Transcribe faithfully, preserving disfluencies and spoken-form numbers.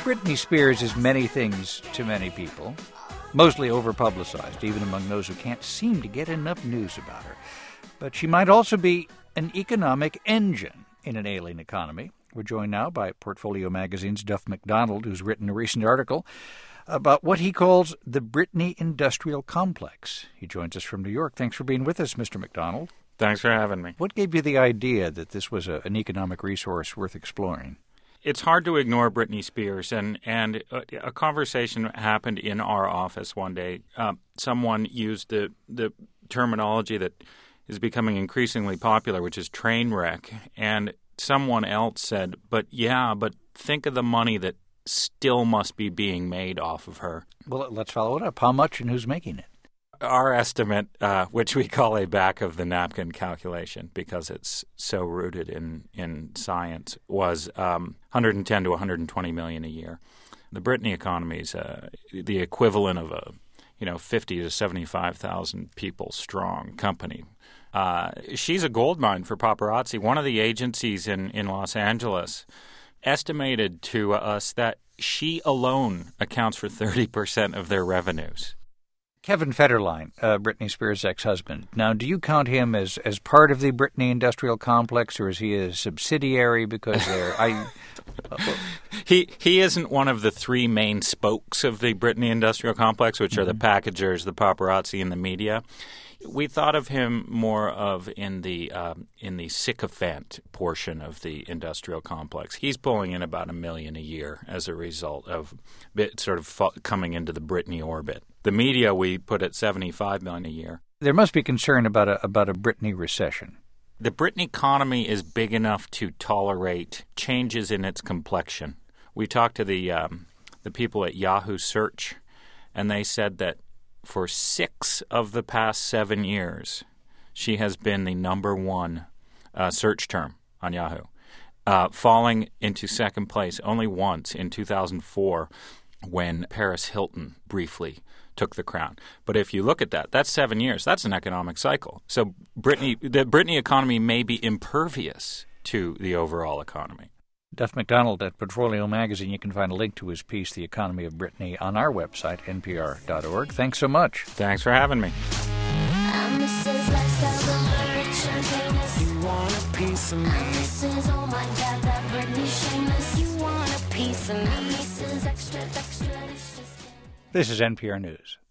Britney Spears is many things to many people, mostly overpublicized, even among those who can't seem to get enough news about her. But she might also be an economic engine in an ailing economy. We're joined now by Portfolio Magazine's Duff McDonald, who's written a recent article about what he calls the Britney Industrial Complex. He joins us from New York. Thanks for being with us, Mister McDonald. Thanks for having me. What gave you the idea that this was a, an economic resource worth exploring? It's hard to ignore Britney Spears, and, and a, a conversation happened in our office one day. Uh, someone used the, the terminology that is becoming increasingly popular, which is train wreck, and someone else said, but yeah, but think of the money that still must be being made off of her. Well, let's follow it up. How much and who's making it? Our estimate, uh, which we call a back-of-the-napkin calculation because it's so rooted in, in science, was um, one hundred ten to one hundred twenty million a year. The Britney economy is uh, the equivalent of a you know fifty to seventy-five thousand people strong company. Uh, she's a gold mine for paparazzi. One of the agencies in, in Los Angeles estimated to us that she alone accounts for thirty percent of their revenues. Kevin Federline, uh, Britney Spears' ex-husband. Now, do you count him as, as part of the Britney Industrial Complex, or is he a subsidiary? Because they're I. Uh, he he isn't one of the three main spokes of the Britney Industrial Complex, which mm-hmm. are the packagers, the paparazzi, and the media. We thought of him more of in the um, in the sycophant portion of the industrial complex. He's pulling in about a million a year as a result of bit sort of fa- coming into the Britney orbit. The media we put at seventy-five million a year. There must be concern about a about a Britney recession. The Britney economy is big enough to tolerate changes in its complexion. We talked to the um, the people at Yahoo Search, and they said that for six of the past seven years, she has been the number one uh, search term on Yahoo, uh, falling into second place only once in two thousand four when Paris Hilton briefly took the crown. But if you look at that, that's seven years. That's an economic cycle. So Britney, the Britney economy may be impervious to the overall economy. Duff McDonald at Portfolio Magazine. You can find a link to his piece, The Economy of Britney, on our website, N P R dot org. Thanks so much. Thanks for having me. This is N P R News.